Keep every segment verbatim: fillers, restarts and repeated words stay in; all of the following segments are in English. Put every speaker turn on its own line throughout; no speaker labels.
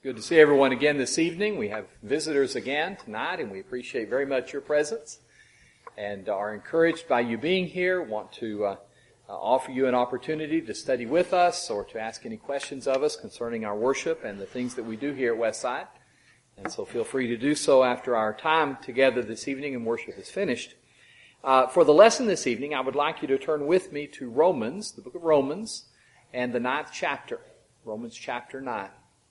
Good to see everyone again this evening. We have visitors again tonight, and we appreciate very much your presence and are encouraged by you being here. Want to uh, uh, offer you an opportunity to study with us or to ask any questions of us concerning our worship and the things that we do here at Westside. And so feel free to do so after our time together this evening and worship is finished. Uh, for the lesson this evening, I would like you to turn with me to Romans, the book of Romans, and the ninth chapter, Romans chapter nine.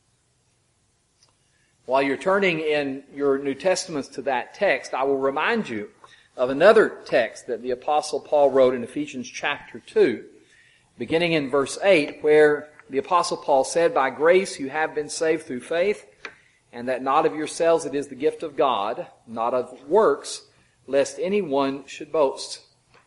While you're turning in your New Testaments to that text, I will remind you of another text that the Apostle Paul wrote in Ephesians chapter two, beginning in verse eight, where the Apostle Paul said, "By grace you have been saved through faith, and that not of yourselves, it is the gift of God, not of works, lest anyone should boast."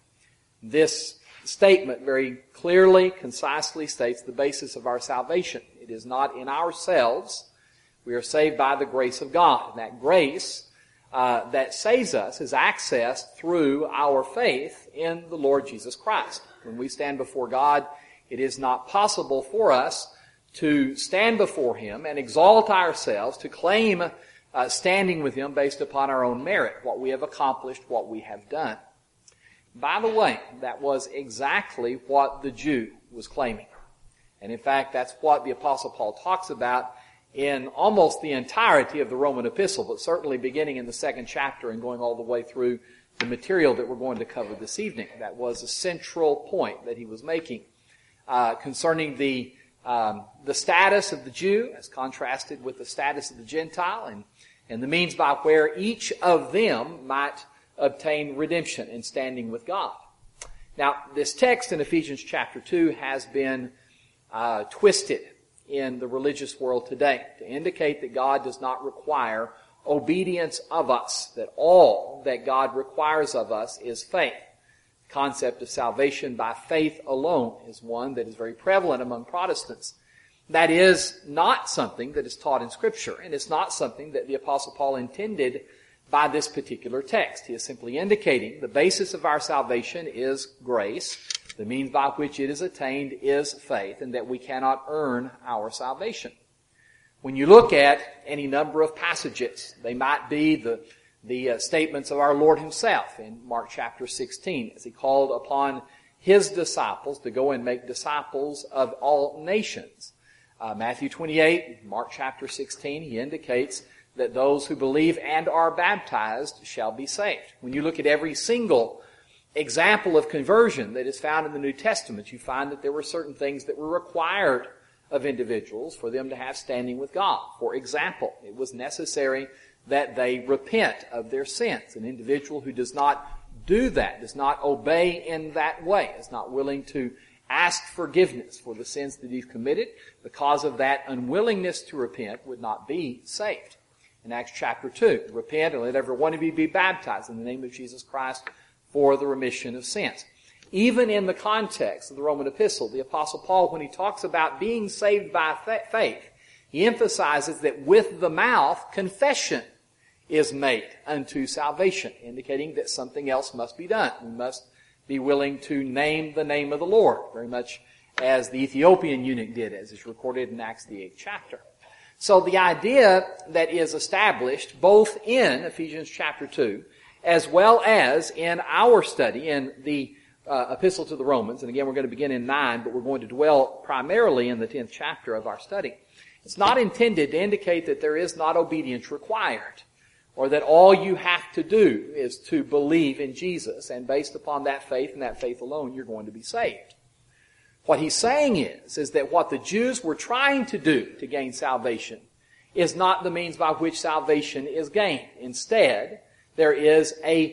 This statement very clearly, concisely states the basis of our salvation. It is not in ourselves. We are saved by the grace of God. And that grace uh, that saves us is accessed through our faith in the Lord Jesus Christ. When we stand before God, it is not possible for us to stand before Him and exalt ourselves, to claim uh, standing with Him based upon our own merit, what we have accomplished, what we have done. By the way, that was exactly what the Jew was claiming. And in fact, that's what the Apostle Paul talks about in almost the entirety of the Roman epistle, but certainly beginning in the second chapter and going all the way through the material that we're going to cover this evening. That was a central point that he was making uh, concerning the um, the status of the Jew as contrasted with the status of the Gentile, and, and the means by where each of them might obtain redemption in standing with God. Now, this text in Ephesians chapter two has been uh, twisted in the religious world today to indicate that God does not require obedience of us, that all that God requires of us is faith. The concept of salvation by faith alone is one that is very prevalent among Protestants. That is not something that is taught in Scripture, and it's not something that the Apostle Paul intended by this particular text. He is simply indicating the basis of our salvation is grace. The means by which it is attained is faith, and that we cannot earn our salvation. When you look at any number of passages, they might be the, the uh, statements of our Lord Himself in Mark chapter sixteen, as He called upon His disciples to go and make disciples of all nations. Uh, Matthew twenty-eight, Mark chapter sixteen, He indicates that those who believe and are baptized shall be saved. When you look at every single example of conversion that is found in the New Testament, you find that there were certain things that were required of individuals for them to have standing with God. For example, it was necessary that they repent of their sins. An individual who does not do that, does not obey in that way, is not willing to ask forgiveness for the sins that he's committed, because of that unwillingness to repent, would not be saved. In Acts chapter two, repent and let every one of you be baptized in the name of Jesus Christ for the remission of sins. Even in the context of the Roman epistle, the Apostle Paul, when he talks about being saved by faith, he emphasizes that with the mouth, confession is made unto salvation, indicating that something else must be done. We must be willing to name the name of the Lord, very much as the Ethiopian eunuch did, as is recorded in Acts the eighth chapter. So the idea that is established both in Ephesians chapter two, as well as in our study in the uh, Epistle to the Romans, and again we're going to begin in nine, but we're going to dwell primarily in the tenth chapter of our study. It's not intended to indicate that there is not obedience required, or that all you have to do is to believe in Jesus, and based upon that faith and that faith alone, you're going to be saved. What he's saying is, is that what the Jews were trying to do to gain salvation is not the means by which salvation is gained. Instead, there is a,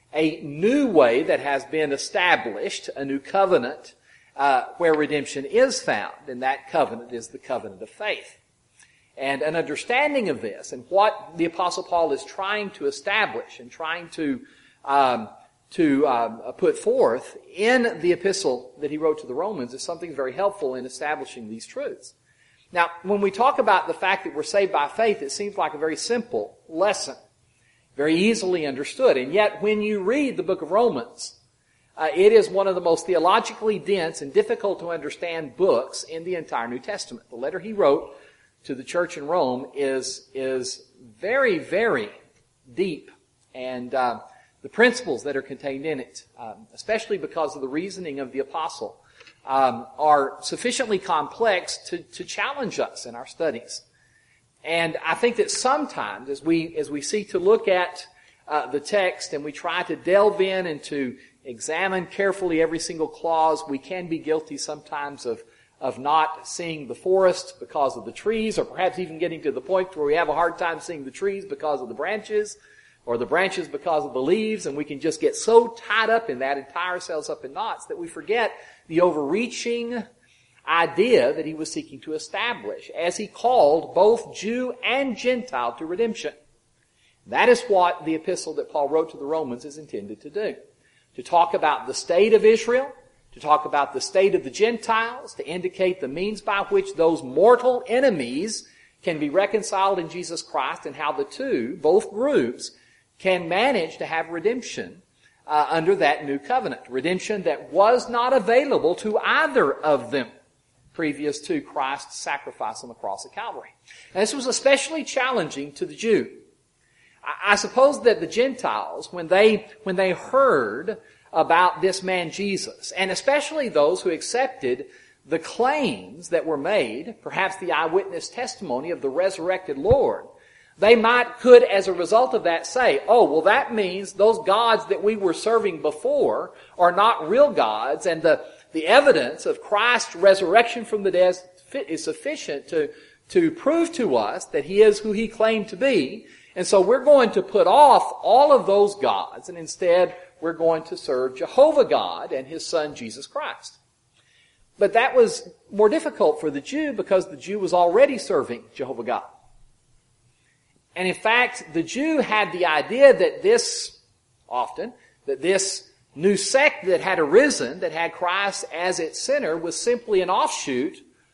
a new way that has been established, a new covenant, uh, where redemption is found, and that covenant is the covenant of faith. And an understanding of this, and what the Apostle Paul is trying to establish and trying to um, to um, put forth in the epistle that he wrote to the Romans, is something very helpful in establishing these truths. Now, when we talk about the fact that we're saved by faith, it seems like a very simple lesson, very easily understood. And yet, when you read the book of Romans, uh, it is one of the most theologically dense and difficult to understand books in the entire New Testament. The letter he wrote to the church in Rome is, is very, very deep. And uh, the principles that are contained in it, um, especially because of the reasoning of the apostle, um, are sufficiently complex to, to challenge us in our studies. And I think that sometimes as we, as we seek to look at uh, the text and we try to delve in and to examine carefully every single clause, we can be guilty sometimes of, of not seeing the forest because of the trees, or perhaps even getting to the point where we have a hard time seeing the trees because of the branches, or the branches because of the leaves, and we can just get so tied up in that and tie ourselves up in knots that we forget the overreaching idea that he was seeking to establish as he called both Jew and Gentile to redemption. That is what the epistle that Paul wrote to the Romans is intended to do. To talk about the state of Israel, to talk about the state of the Gentiles, to indicate the means by which those mortal enemies can be reconciled in Jesus Christ, and how the two, both groups, can manage to have redemption uh, under that new covenant. Redemption that was not available to either of them previous to Christ's sacrifice on the cross of Calvary. And this was especially challenging to the Jew. I, I suppose that the Gentiles, when they, when they heard about this man Jesus, and especially those who accepted the claims that were made, perhaps the eyewitness testimony of the resurrected Lord, they might, could, as a result of that, say, oh, well, that means those gods that we were serving before are not real gods, and the, the evidence of Christ's resurrection from the dead is sufficient to, to prove to us that he is who he claimed to be. And so we're going to put off all of those gods, and instead we're going to serve Jehovah God and his Son, Jesus Christ. But that was more difficult for the Jew because the Jew was already serving Jehovah God. And in fact, the Jew had the idea that this, often, that this new sect that had arisen, that had Christ as its center, was simply an offshoot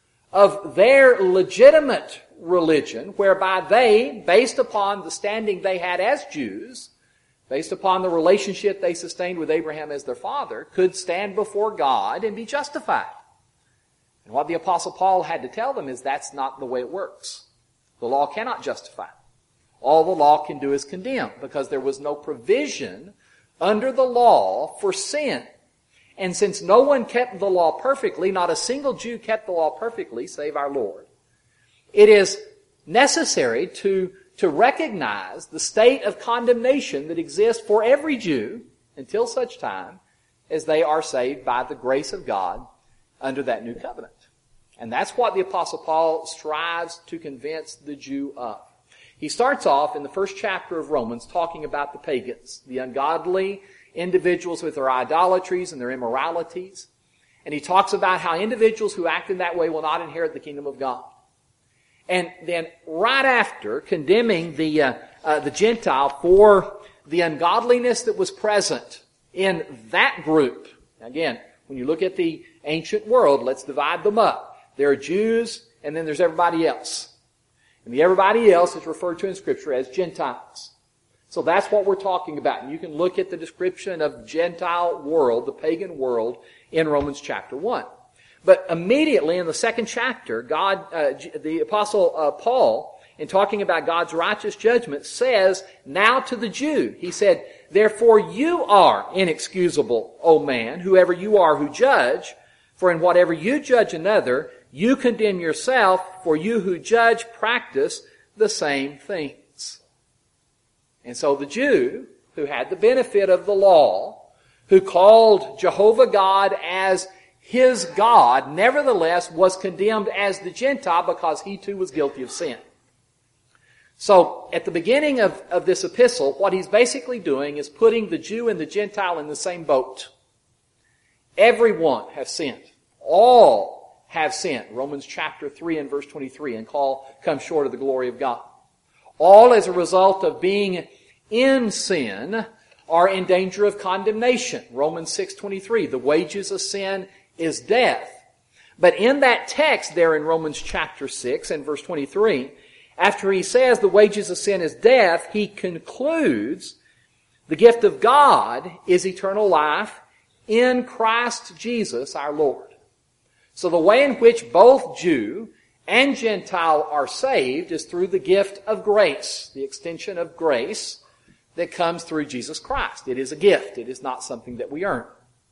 of their legitimate religion, whereby they, based upon the standing they had as Jews, based upon the relationship they sustained with Abraham as their father, could stand before God and be justified. And what the Apostle Paul had to tell them is that's not the way it works. The law cannot justify. All the law can do is condemn, because there was no provision under the law for sin. And since no one kept the law perfectly, not a single Jew kept the law perfectly, save our Lord, it is necessary to, to recognize the state of condemnation that exists for every Jew until such time as they are saved by the grace of God under that new covenant. And that's what the Apostle Paul strives to convince the Jew of. He starts off in the first chapter of Romans talking about the pagans, the ungodly individuals with their idolatries and their immoralities. And he talks about how individuals who act in that way will not inherit the kingdom of God. And then right after condemning the, uh, uh, the Gentile for the ungodliness that was present in that group. Again, when you look at the ancient world, let's divide them up. There are Jews, and then there's everybody else. And the everybody else is referred to in Scripture as Gentiles. So that's what we're talking about. And you can look at the description of the Gentile world, the pagan world, in Romans chapter one. But immediately in the second chapter, God, uh, the Apostle uh, Paul, in talking about God's righteous judgment, says, now to the Jew, he said, therefore you are inexcusable, O man, whoever you are who judge, for in whatever you judge another, you condemn yourself, for you who judge practice the same things. And so the Jew, who had the benefit of the law, who called Jehovah God as his God, nevertheless was condemned as the Gentile because he too was guilty of sin. So, at the beginning of, of this epistle, what he's basically doing is putting the Jew and the Gentile in the same boat. Everyone has sinned. All have sinned. Romans chapter three and verse twenty-three, and call come short of the glory of God. All as a result of being in sin are in danger of condemnation. Romans six twenty-three, the wages of sin is death. But in that text there in Romans chapter six and verse twenty-three, after he says the wages of sin is death, he concludes the gift of God is eternal life in Christ Jesus our Lord. So the way in which both Jew and Gentile are saved is through the gift of grace, the extension of grace that comes through Jesus Christ. It is a gift. It is not something that we earn.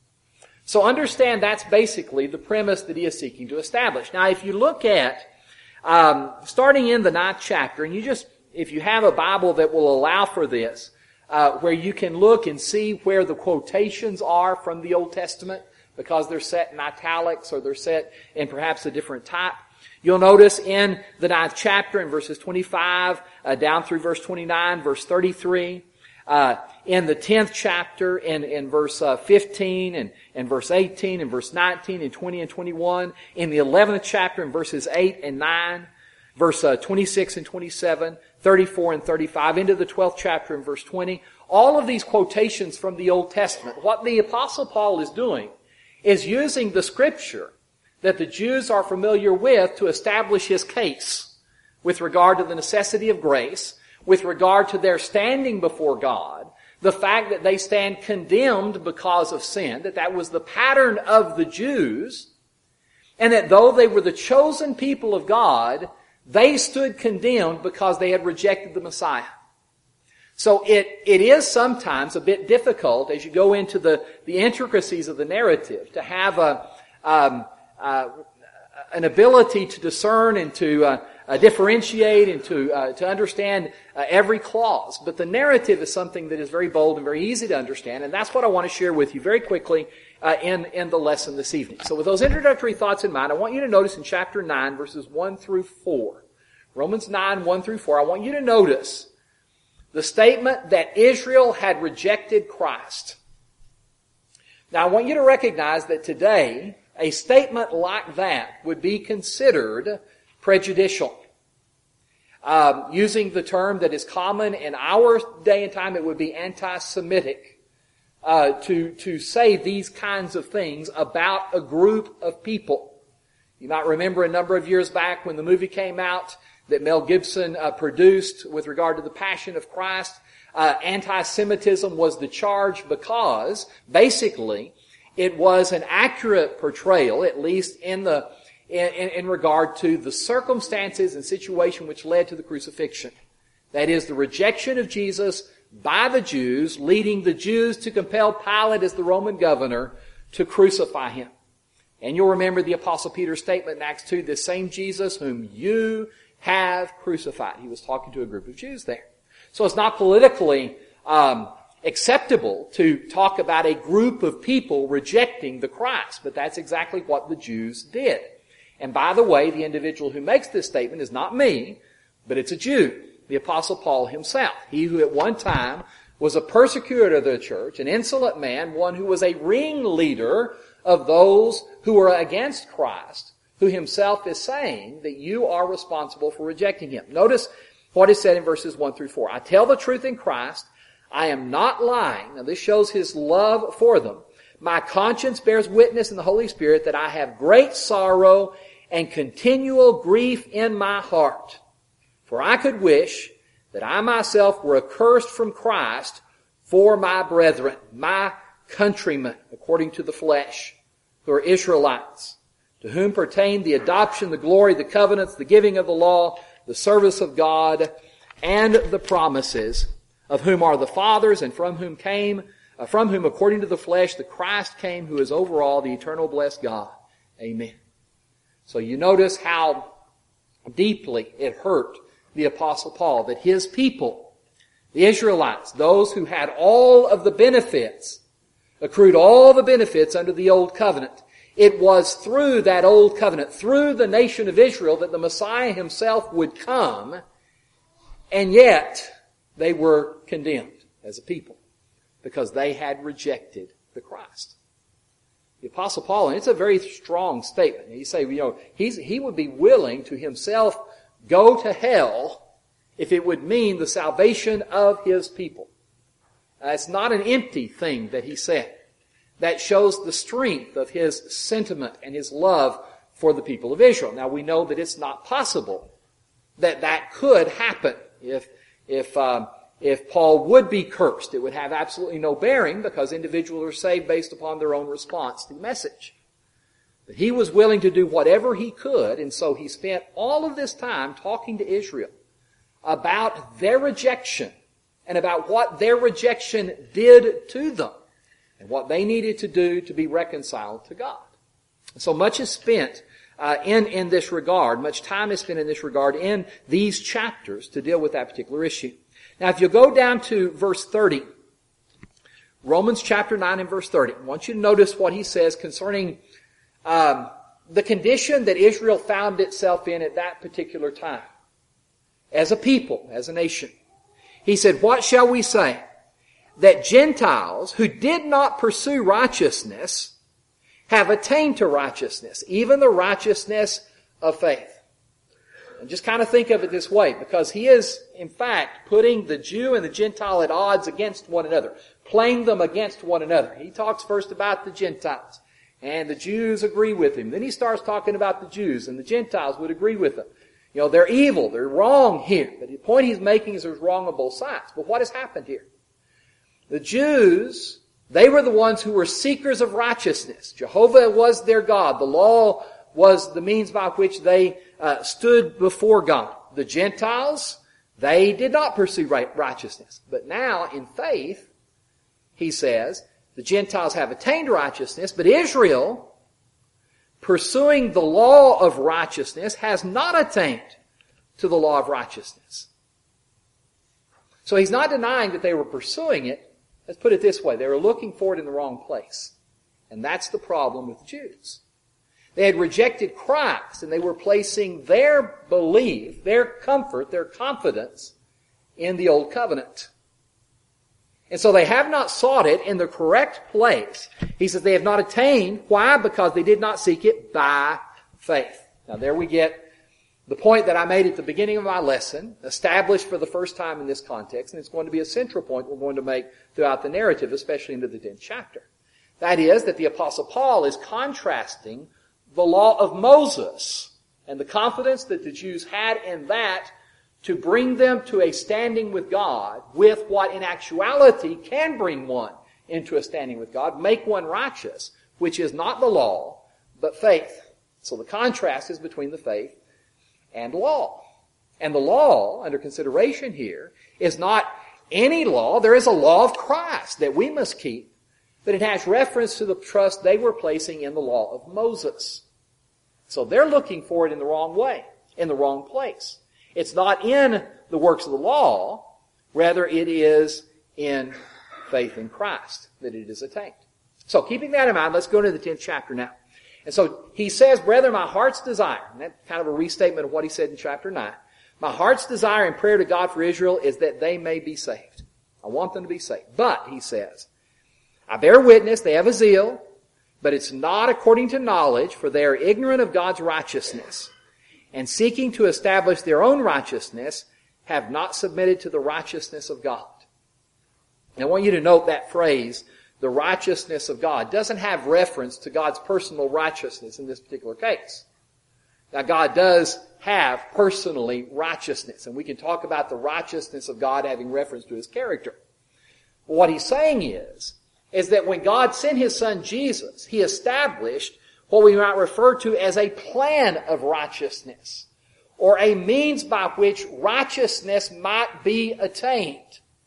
So understand that's basically the premise that he is seeking to establish. Now, if you look at, um, starting in the ninth chapter, and you just, if you have a Bible that will allow for this, uh, where you can look and see where the quotations are from the Old Testament, because they're set in italics or they're set in perhaps a different type. You'll notice in the ninth chapter in verses twenty-five uh, down through verse twenty-nine, verse thirty-three, uh, in the tenth chapter in, in verse uh, fifteen and, and verse eighteen and verse nineteen and twenty and twenty-one, in the eleventh chapter in verses eight and nine, verse uh, twenty-six and twenty-seven, thirty-four and thirty-five, into the twelfth chapter in verse twenty. All of these quotations from the Old Testament, what the Apostle Paul is doing is using the Scripture that the Jews are familiar with to establish his case with regard to the necessity of grace, with regard to their standing before God, the fact that they stand condemned because of sin, that that was the pattern of the Jews, and that though they were the chosen people of God, they stood condemned because they had rejected the Messiah. So it, it is sometimes a bit difficult as you go into the, the intricacies of the narrative to have a, um, uh, an ability to discern and to uh, uh, differentiate and to uh, to understand uh, every clause. But the narrative is something that is very bold and very easy to understand, and that's what I want to share with you very quickly uh, in, in the lesson this evening. So with those introductory thoughts in mind, I want you to notice in chapter nine, verses one through four, Romans nine, one through four, I want you to notice the statement that Israel had rejected Christ. Now I want you to recognize that today, a statement like that would be considered prejudicial. Um, using the term that is common in our day and time, it would be anti-Semitic uh, to, to say these kinds of things about a group of people. You might remember a number of years back when the movie came out that Mel Gibson uh, produced with regard to the Passion of Christ. Uh, anti-Semitism was the charge because, basically, it was an accurate portrayal, at least in the in, in, in regard to the circumstances and situation which led to the crucifixion. That is, the rejection of Jesus by the Jews, leading the Jews to compel Pilate as the Roman governor to crucify him. And you'll remember the Apostle Peter's statement in Acts two, this same Jesus whom you have crucified. He was talking to a group of Jews there. So it's not politically um acceptable to talk about a group of people rejecting the Christ, but that's exactly what the Jews did. And by the way, the individual who makes this statement is not me, but it's a Jew, the Apostle Paul himself. He who at one time was a persecutor of the church, an insolent man, one who was a ringleader of those who were against Christ, who himself is saying that you are responsible for rejecting him. Notice what is said in verses one through four. I tell the truth in Christ, I am not lying. Now this shows his love for them. My conscience bears witness in the Holy Spirit that I have great sorrow and continual grief in my heart. For I could wish that I myself were accursed from Christ for my brethren, my countrymen, according to the flesh, who are Israelites, to whom pertain the adoption, the glory, the covenants, the giving of the law, the service of God, and the promises, of whom are the fathers, and from whom came, uh, from whom according to the flesh the Christ came, who is over all, the eternal blessed God. Amen. So you notice how deeply it hurt the Apostle Paul that his people, the Israelites, those who had all of the benefits, accrued all the benefits under the old covenant, it was through that old covenant, through the nation of Israel, that the Messiah himself would come, and yet they were condemned as a people because they had rejected the Christ. The Apostle Paul, and it's a very strong statement. You say, you know, he's, he would be willing to himself go to hell if it would mean the salvation of his people. Uh, it's not an empty thing that he said. That shows the strength of his sentiment and his love for the people of Israel. Now we know that it's not possible that that could happen. If If um, if Paul would be cursed, it would have absolutely no bearing because individuals are saved based upon their own response to the message. But he was willing to do whatever he could, and so he spent all of this time talking to Israel about their rejection and about what their rejection did to them and what they needed to do to be reconciled to God. So much is spent uh, in, in this regard, much time is spent in this regard in these chapters to deal with that particular issue. Now, if you go down to verse thirty, Romans chapter nine and verse thirty, I want you to notice what he says concerning um, the condition that Israel found itself in at that particular time. As a people, as a nation. He said, what shall we say? That Gentiles who did not pursue righteousness have attained to righteousness, even the righteousness of faith. And just kind of think of it this way, because he is, in fact, putting the Jew and the Gentile at odds against one another, playing them against one another. He talks first about the Gentiles, and the Jews agree with him. Then he starts talking about the Jews, and the Gentiles would agree with them. You know, they're evil, they're wrong here. But the point he's making is there's wrong on both sides. But what has happened here? The Jews, they were the ones who were seekers of righteousness. Jehovah was their God. The law was the means by which they uh, stood before God. The Gentiles, they did not pursue righteousness. But now, in faith, he says, the Gentiles have attained righteousness, but Israel, pursuing the law of righteousness, has not attained to the law of righteousness. So he's not denying that they were pursuing it. Let's put it this way. They were looking for it in the wrong place. And that's the problem with the Jews. They had rejected Christ, and they were placing their belief, their comfort, their confidence in the Old Covenant. And so they have not sought it in the correct place. He says they have not attained. Why? Because they did not seek it by faith. Now there we get the point that I made at the beginning of my lesson, established for the first time in this context, and it's going to be a central point we're going to make throughout the narrative, especially into the tenth chapter. That is, that the Apostle Paul is contrasting the law of Moses and the confidence that the Jews had in that to bring them to a standing with God with what in actuality can bring one into a standing with God, make one righteous, which is not the law, but faith. So the contrast is between the faith and law. And the law, under consideration here, is not any law. There is a law of Christ that we must keep, but it has reference to the trust they were placing in the law of Moses. So they're looking for it in the wrong way, in the wrong place. It's not in the works of the law, rather it is in faith in Christ that it is attained. So keeping that in mind, let's go to the tenth chapter now. And so he says, brethren, my heart's desire, and that's kind of a restatement of what he said in chapter nine. My heart's desire and prayer to God for Israel is that they may be saved. I want them to be saved. But, he says, I bear witness, they have a zeal, but it's not according to knowledge, for they are ignorant of God's righteousness, and seeking to establish their own righteousness, have not submitted to the righteousness of God. And I want you to note that phrase, the righteousness of God, doesn't have reference to God's personal righteousness in this particular case. Now, God does have personally righteousness, and we can talk about the righteousness of God having reference to His character. But what He's saying is, is that when God sent His Son Jesus, He established what we might refer to as a plan of righteousness, or a means by which righteousness might be attained.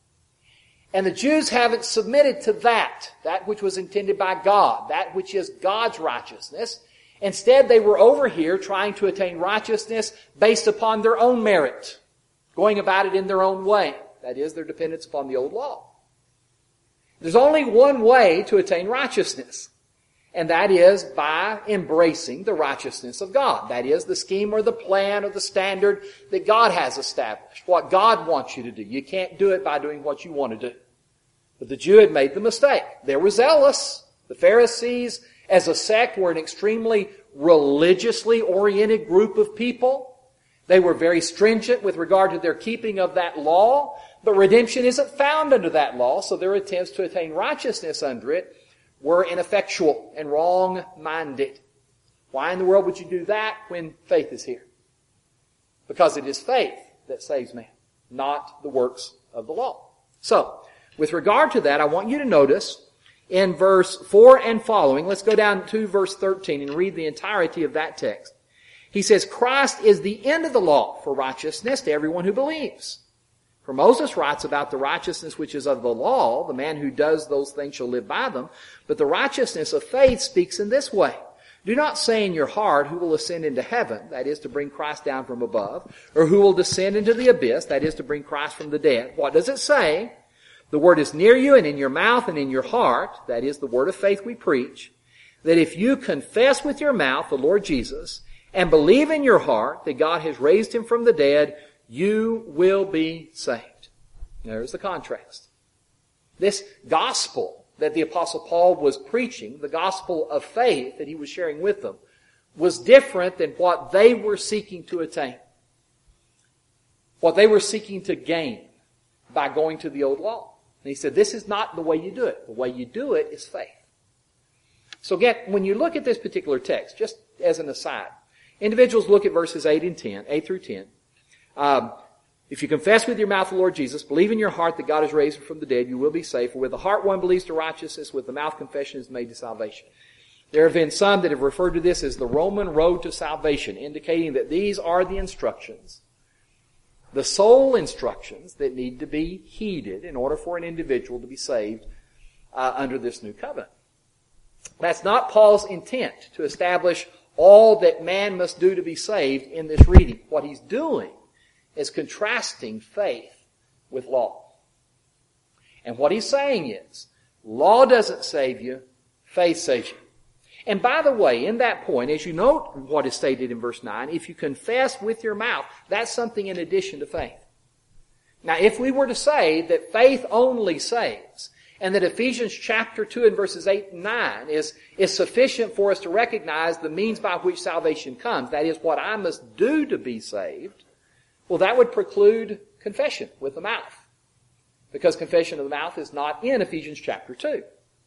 And the Jews haven't submitted to that, that which was intended by God, that which is God's righteousness. Instead, they were over here trying to attain righteousness based upon their own merit, going about it in their own way. That is, their dependence upon the old law. There's only one way to attain righteousness, and that is by embracing the righteousness of God. That is, the scheme or the plan or the standard that God has established, what God wants you to do. You can't do it by doing what you want to do. But the Jew had made the mistake. They were zealous. The Pharisees, as a sect, were an extremely religiously oriented group of people. They were very stringent with regard to their keeping of that law, but redemption isn't found under that law, so their attempts to attain righteousness under it were ineffectual and wrong-minded. Why in the world would you do that when faith is here? Because it is faith that saves man, not the works of the law. So, with regard to that, I want you to notice in verse four and following. Let's go down to verse thirteen and read the entirety of that text. He says, Christ is the end of the law for righteousness to everyone who believes. For Moses writes about the righteousness which is of the law, the man who does those things shall live by them. But the righteousness of faith speaks in this way. Do not say in your heart, who will ascend into heaven, that is to bring Christ down from above, or who will descend into the abyss, that is to bring Christ from the dead. What does it say? The word is near you and in your mouth and in your heart, that is the word of faith we preach, that if you confess with your mouth the Lord Jesus and believe in your heart that God has raised him from the dead, you will be saved. There's the contrast. This gospel that the Apostle Paul was preaching, the gospel of faith that he was sharing with them, was different than what they were seeking to attain. What they were seeking to gain by going to the old law. And he said, this is not the way you do it. The way you do it is faith. So again, when you look at this particular text, just as an aside, individuals look at verses eight and ten, eight through ten. Um, if you confess with your mouth the Lord Jesus, believe in your heart that God has raised him from the dead, you will be saved. For with the heart one believes to righteousness, with the mouth confession is made to salvation. There have been some that have referred to this as the Roman road to salvation, indicating that these are the instructions, the sole instructions that need to be heeded in order for an individual to be saved uh, under this new covenant. That's not Paul's intent to establish all that man must do to be saved in this reading. What he's doing is contrasting faith with law. And what he's saying is, law doesn't save you, faith saves you. And by the way, in that point, as you note what is stated in verse nine, if you confess with your mouth, that's something in addition to faith. Now, if we were to say that faith only saves, and that Ephesians chapter two and verses eight and nine is, is sufficient for us to recognize the means by which salvation comes, that is what I must do to be saved, well, that would preclude confession with the mouth. Because confession of the mouth is not in Ephesians chapter two.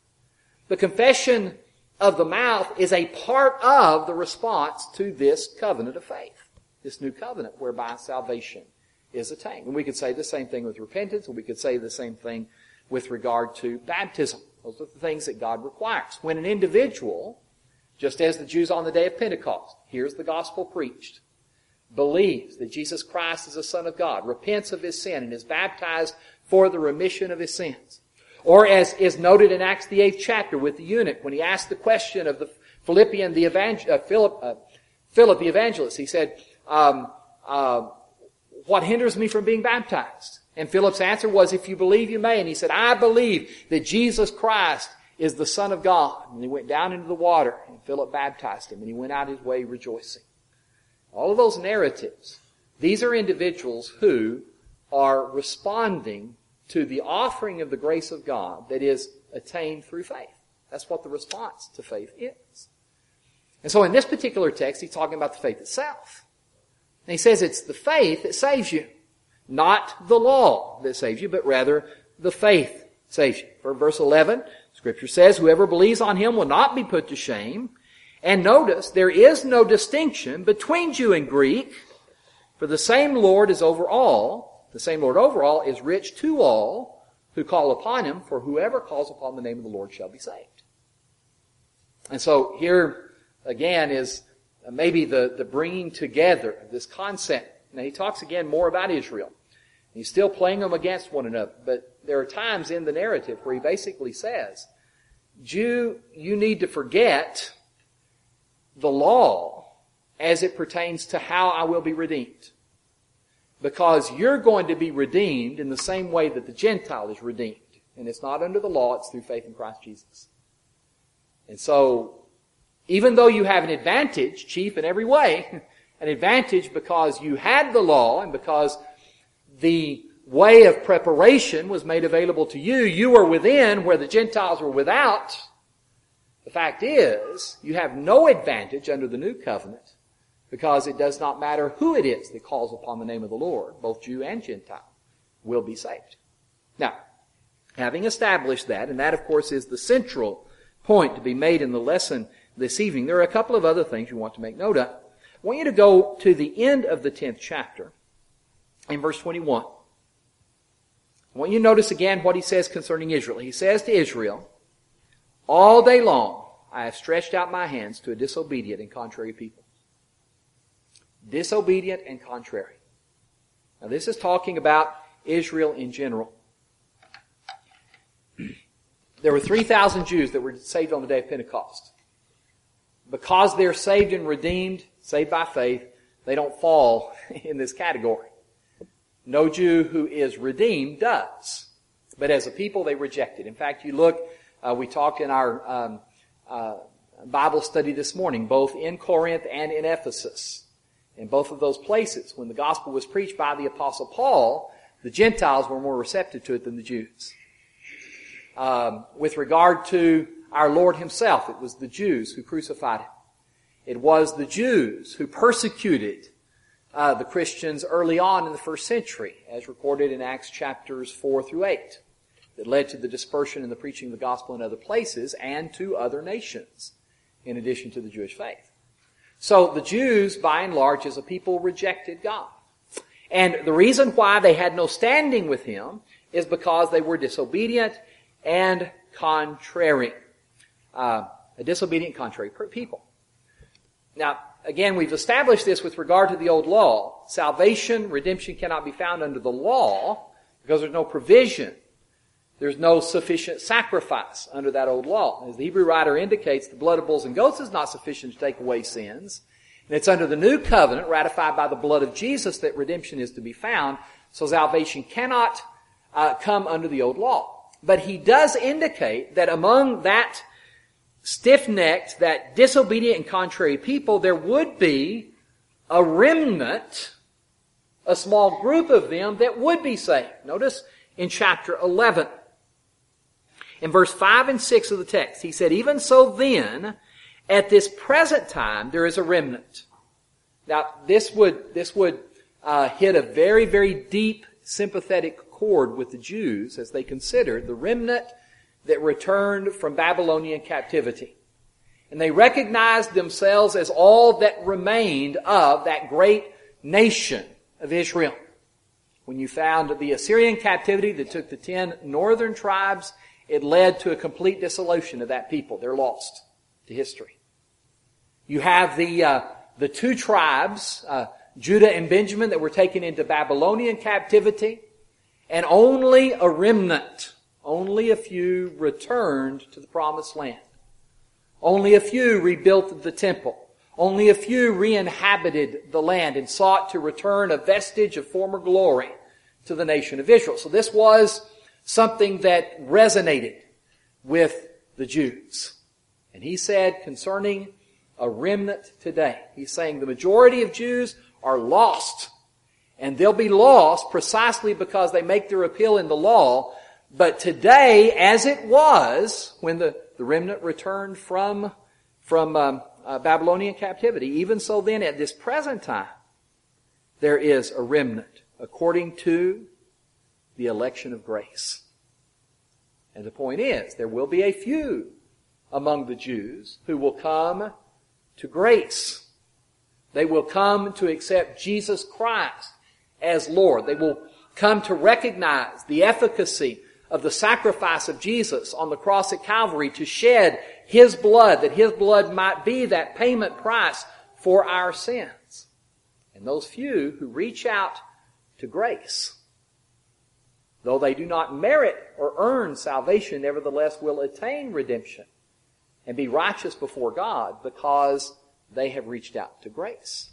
The confession of the mouth is a part of the response to this covenant of faith. This new covenant whereby salvation is attained. And we could say the same thing with repentance, or we could say the same thing with regard to baptism. Those are the things that God requires. When an individual, just as the Jews on the day of Pentecost, hears the gospel preached, believes that Jesus Christ is the Son of God, repents of his sin, and is baptized for the remission of his sins. Or as is noted in Acts the eighth chapter with the eunuch, when he asked the question of the Philippian, the evangel- uh, Philip, uh, Philip the evangelist, he said, um, uh, what hinders me from being baptized? And Philip's answer was, if you believe, you may. And he said, I believe that Jesus Christ is the Son of God. And he went down into the water, and Philip baptized him, and he went out his way rejoicing. All of those narratives, these are individuals who are responding to the offering of the grace of God that is attained through faith. That's what the response to faith is. And so in this particular text, he's talking about the faith itself. And he says it's the faith that saves you. Not the law that saves you, but rather the faith saves you. For verse eleven, Scripture says, whoever believes on him will not be put to shame. And notice, there is no distinction between Jew and Greek, for the same Lord is over all. The same Lord over all is rich to all who call upon him, for whoever calls upon the name of the Lord shall be saved. And so here, again, is maybe the, the bringing together of this concept. Now he talks again more about Israel. He's still playing them against one another, but there are times in the narrative where he basically says, Jew, you need to forget the law as it pertains to how I will be redeemed. Because you're going to be redeemed in the same way that the Gentile is redeemed. And it's not under the law, it's through faith in Christ Jesus. And so, even though you have an advantage, chief in every way, an advantage because you had the law and because the way of preparation was made available to you, you were within where the Gentiles were without. The fact is, you have no advantage under the new covenant because it does not matter who it is that calls upon the name of the Lord, both Jew and Gentile will be saved. Now, having established that, and that of course is the central point to be made in the lesson this evening, there are a couple of other things you want to make note of. I want you to go to the end of the tenth chapter in verse twenty-one. I want you to notice again what he says concerning Israel. He says to Israel, All day long I have stretched out my hands to a disobedient and contrary people. Disobedient and contrary. Now this is talking about Israel in general. There were three thousand Jews that were saved on the day of Pentecost. Because they're saved and redeemed, saved by faith, they don't fall in this category. No Jew who is redeemed does. But as a people, they reject it. In fact, you look, uh, we talked in our um, uh, Bible study this morning, both in Corinth and in Ephesus. In both of those places, when the gospel was preached by the Apostle Paul, the Gentiles were more receptive to it than the Jews. Um, with regard to our Lord Himself, it was the Jews who crucified Him. It was the Jews who persecuted uh, the Christians early on in the first century, as recorded in Acts chapters four through eight, that led to the dispersion and the preaching of the gospel in other places and to other nations, in addition to the Jewish faith. So the Jews, by and large, as a people, rejected God. And the reason why they had no standing with Him is because they were disobedient and contrary. Uh, a disobedient, contrary people. Now, again, we've established this with regard to the old law. Salvation, redemption cannot be found under the law because there's no provision. There's no sufficient sacrifice under that old law. As the Hebrew writer indicates, the blood of bulls and goats is not sufficient to take away sins. And it's under the new covenant, ratified by the blood of Jesus, that redemption is to be found. So salvation cannot uh, come under the old law. But he does indicate that among that stiff-necked, that disobedient and contrary people, there would be a remnant, a small group of them that would be saved. Notice in chapter eleven, in verse five and six of the text, he said, "Even so then, at this present time, there is a remnant." Now, this would, this would uh, hit a very, very deep sympathetic chord with the Jews as they considered the remnant that returned from Babylonian captivity. And they recognized themselves as all that remained of that great nation of Israel. When you found the Assyrian captivity that took the ten northern tribes, it led to a complete dissolution of that people. They're lost to history. You have the uh, the two tribes, uh, Judah and Benjamin, that were taken into Babylonian captivity, and only a remnant, only a few returned to the promised land. Only a few rebuilt the temple. Only a few re-inhabited the land and sought to return a vestige of former glory to the nation of Israel. So this was something that resonated with the Jews. And he said concerning a remnant today, he's saying the majority of Jews are lost. And they'll be lost precisely because they make their appeal in the law. But today, as it was when the, the remnant returned from, from um, uh, Babylonian captivity, even so then at this present time, there is a remnant according to the election of grace. And the point is, there will be a few among the Jews who will come to grace. They will come to accept Jesus Christ as Lord. They will come to recognize the efficacy of the sacrifice of Jesus on the cross at Calvary to shed His blood, that His blood might be that payment price for our sins. And those few who reach out to grace, though they do not merit or earn salvation, nevertheless will attain redemption and be righteous before God because they have reached out to grace.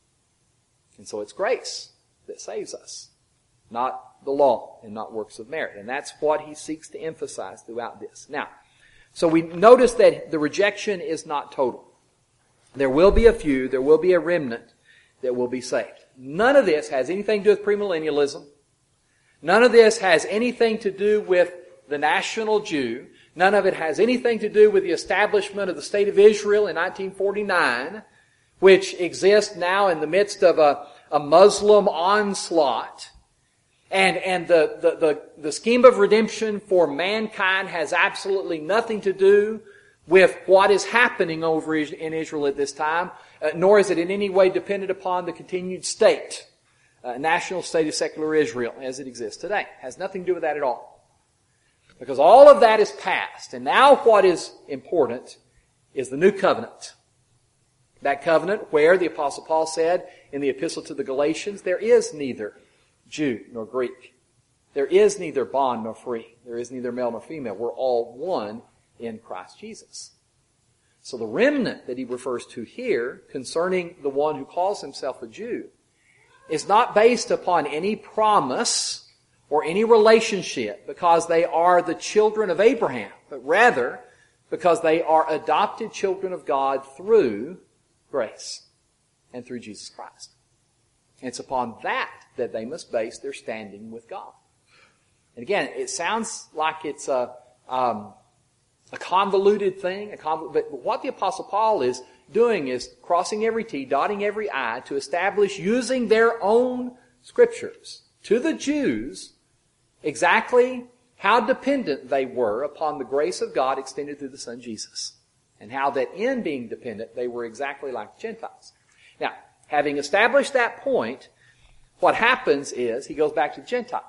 And so it's grace that saves us, not the law and not works of merit. And that's what he seeks to emphasize throughout this. Now, so we notice that the rejection is not total. There will be a few, there will be a remnant that will be saved. None of this has anything to do with premillennialism. None of this has anything to do with the national Jew. None of it has anything to do with the establishment of the State of Israel in nineteen forty-nine, which exists now in the midst of a, a Muslim onslaught. And, and the, the, the, the scheme of redemption for mankind has absolutely nothing to do with what is happening over in Israel at this time, uh, nor is it in any way dependent upon the continued state, uh, national state of secular Israel as it exists today. It has nothing to do with that at all. Because all of that is past. And now what is important is the new covenant. That covenant where the Apostle Paul said in the Epistle to the Galatians, there is neither Jew nor Greek. There is neither bond nor free. There is neither male nor female. We're all one in Christ Jesus. So the remnant that he refers to here concerning the one who calls himself a Jew is not based upon any promise or any relationship because they are the children of Abraham, but rather because they are adopted children of God through grace and through Jesus Christ. And it's upon that that they must base their standing with God. And again, it sounds like it's a, um, a convoluted thing, a convol- but what the Apostle Paul is doing is crossing every T, dotting every I to establish, using their own scriptures to the Jews, exactly how dependent they were upon the grace of God extended through the Son Jesus. And how that in being dependent, they were exactly like the Gentiles. Now, having established that point, what happens is he goes back to the Gentiles.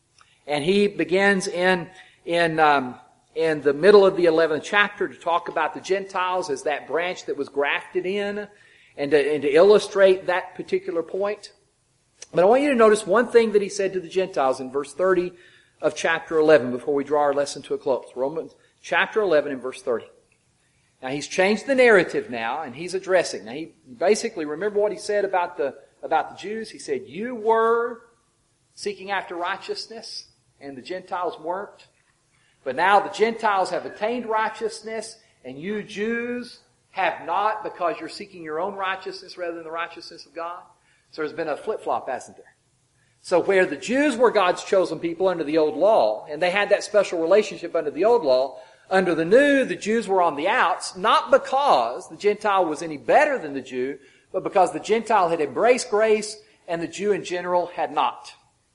And he begins in, in, um, in the middle of the eleventh chapter to talk about the Gentiles as that branch that was grafted in and to, and to illustrate that particular point. But I want you to notice one thing that he said to the Gentiles in verse thirty of chapter eleven before we draw our lesson to a close. Romans chapter eleven and verse thirty. Now he's changed the narrative now and he's addressing. Now he basically, remember what he said about the, about the Jews? He said, you were seeking after righteousness and the Gentiles weren't. But now the Gentiles have attained righteousness and you Jews have not because you're seeking your own righteousness rather than the righteousness of God. So there's been a flip-flop, hasn't there? So where the Jews were God's chosen people under the old law, and they had that special relationship under the old law, under the new, the Jews were on the outs, not because the Gentile was any better than the Jew, but because the Gentile had embraced grace and the Jew in general had not.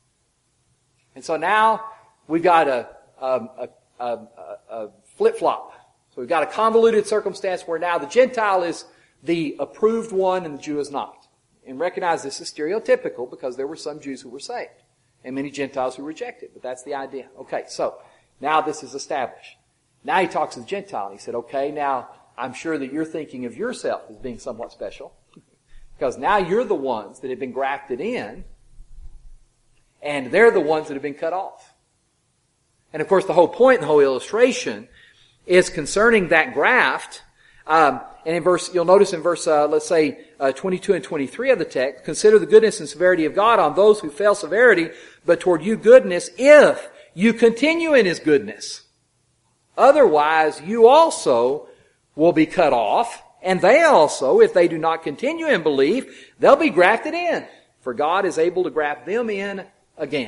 And so now we've got a, a, a, a, a flip-flop. So we've got a convoluted circumstance where now the Gentile is the approved one and the Jew is not. And recognize this is stereotypical because there were some Jews who were saved and many Gentiles who rejected. But that's the idea. Okay, so now this is established. Now he talks to the Gentile. He said, okay, now I'm sure that you're thinking of yourself as being somewhat special because now you're the ones that have been grafted in and they're the ones that have been cut off. And of course the whole point, the whole illustration is concerning that graft. Um, and in verse, you'll notice in verse, uh, let's say, uh, twenty-two and twenty-three of the text, consider the goodness and severity of God on those who fail severity, but toward you goodness if you continue in His goodness. Otherwise, you also will be cut off, and they also, if they do not continue in belief, they'll be grafted in, for God is able to graft them in again.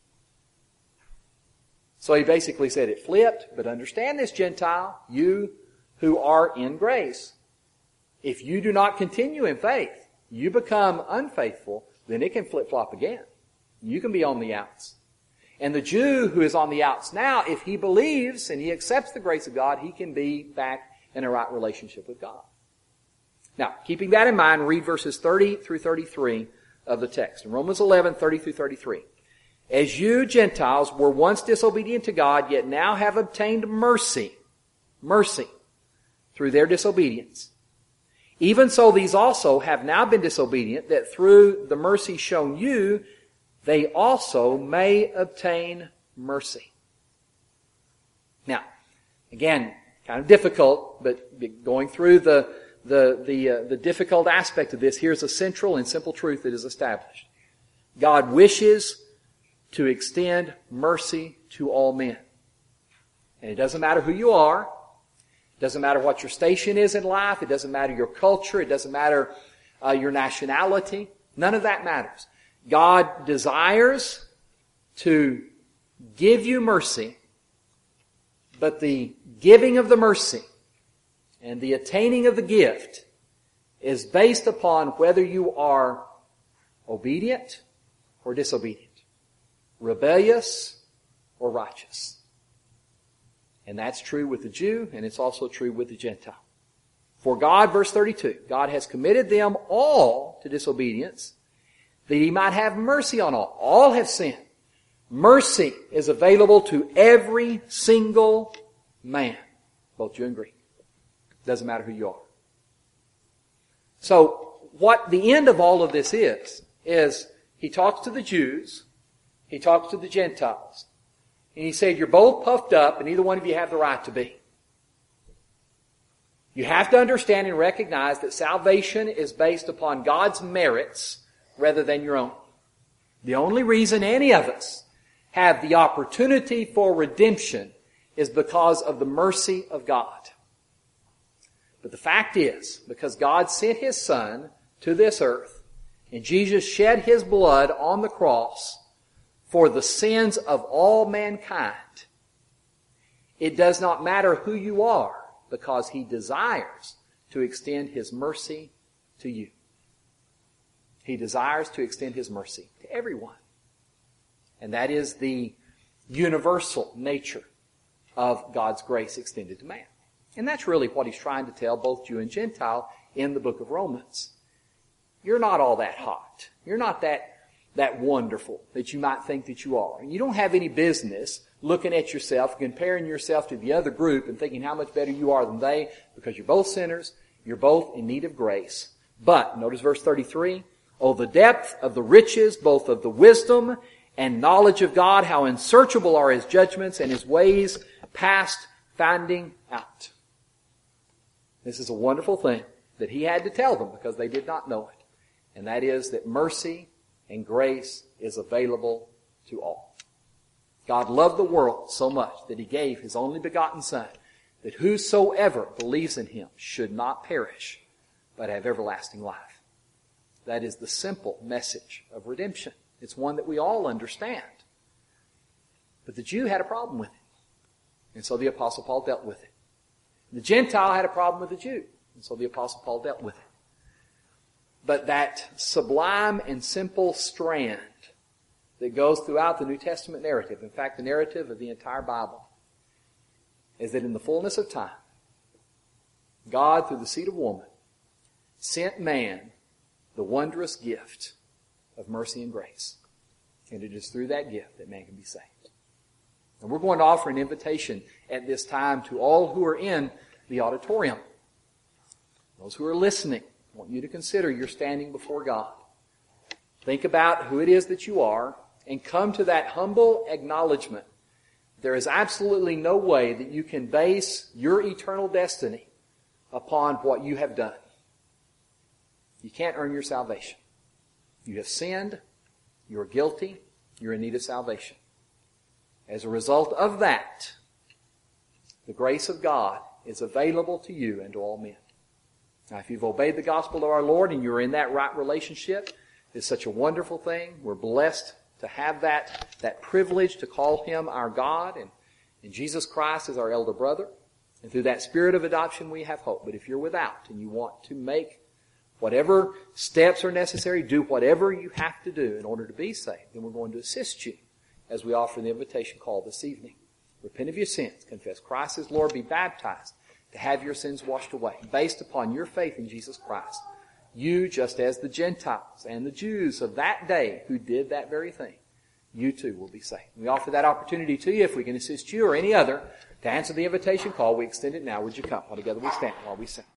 So he basically said it flipped, but understand this, Gentile, you who are in grace. If you do not continue in faith, you become unfaithful, then it can flip-flop again. You can be on the outs. And the Jew who is on the outs now, if he believes and he accepts the grace of God, he can be back in a right relationship with God. Now, keeping that in mind, read verses thirty through thirty-three of the text. In Romans eleven, thirty through thirty-three. As you Gentiles were once disobedient to God, yet now have obtained mercy, mercy, through their disobedience. Even so these also have now been disobedient, that through the mercy shown you, they also may obtain mercy. Now, again, kind of difficult, but going through the the the uh, the difficult aspect of this, here's a central and simple truth that is established. God wishes to extend mercy to all men. And it doesn't matter who you are. It doesn't matter what your station is in life. It doesn't matter your culture. It doesn't matter uh, your nationality. None of that matters. God desires to give you mercy, but the giving of the mercy and the attaining of the gift is based upon whether you are obedient or disobedient, rebellious or righteous. And that's true with the Jew, and it's also true with the Gentile. For God, verse thirty-two, God has committed them all to disobedience, that He might have mercy on all. All have sinned. Mercy is available to every single man, both Jew and Greek. Doesn't matter who you are. So, what the end of all of this is, is he talks to the Jews, he talks to the Gentiles, and he said, you're both puffed up, and neither one of you have the right to be. You have to understand and recognize that salvation is based upon God's merits rather than your own. The only reason any of us have the opportunity for redemption is because of the mercy of God. But the fact is, because God sent His Son to this earth, and Jesus shed His blood on the cross for the sins of all mankind, it does not matter who you are, because He desires to extend His mercy to you. He desires to extend His mercy to everyone. And that is the universal nature of God's grace extended to man. And that's really what He's trying to tell both Jew and Gentile in the book of Romans. You're not all that hot. You're not that, that wonderful that you might think that you are. And you don't have any business looking at yourself, comparing yourself to the other group and thinking how much better you are than they, because you're both sinners, you're both in need of grace. But, notice verse thirty-three, oh, the depth of the riches, both of the wisdom and knowledge of God, how unsearchable are His judgments and His ways past finding out. This is a wonderful thing that He had to tell them because they did not know it. And that is that mercy and grace is available to all. God loved the world so much that He gave His only begotten Son, that whosoever believes in Him should not perish, but have everlasting life. That is the simple message of redemption. It's one that we all understand. But the Jew had a problem with it. And so the Apostle Paul dealt with it. The Gentile had a problem with the Jew. And so the Apostle Paul dealt with it. But that sublime and simple strand that goes throughout the New Testament narrative, in fact the narrative of the entire Bible, is that in the fullness of time, God, through the seed of woman, sent man the wondrous gift of mercy and grace. And it is through that gift that man can be saved. And we're going to offer an invitation at this time to all who are in the auditorium. Those who are listening, I want you to consider you're standing before God. Think about who it is that you are and come to that humble acknowledgement. There is absolutely no way that you can base your eternal destiny upon what you have done. You can't earn your salvation. You have sinned. You are guilty. You're in need of salvation. As a result of that, the grace of God is available to you and to all men. Now, if you've obeyed the gospel of our Lord and you're in that right relationship, it's such a wonderful thing. We're blessed to have that, that privilege to call Him our God, and, and Jesus Christ is our elder brother. And through that spirit of adoption, we have hope. But if you're without and you want to make whatever steps are necessary, do whatever you have to do in order to be saved, then we're going to assist you as we offer the invitation call this evening. Repent of your sins, confess Christ as Lord, be baptized to have your sins washed away, based upon your faith in Jesus Christ. You, just as the Gentiles and the Jews of that day who did that very thing, you too will be saved. We offer that opportunity to you. If we can assist you or any other to answer the invitation call, we extend it now. Would you come? While together we stand while we sing.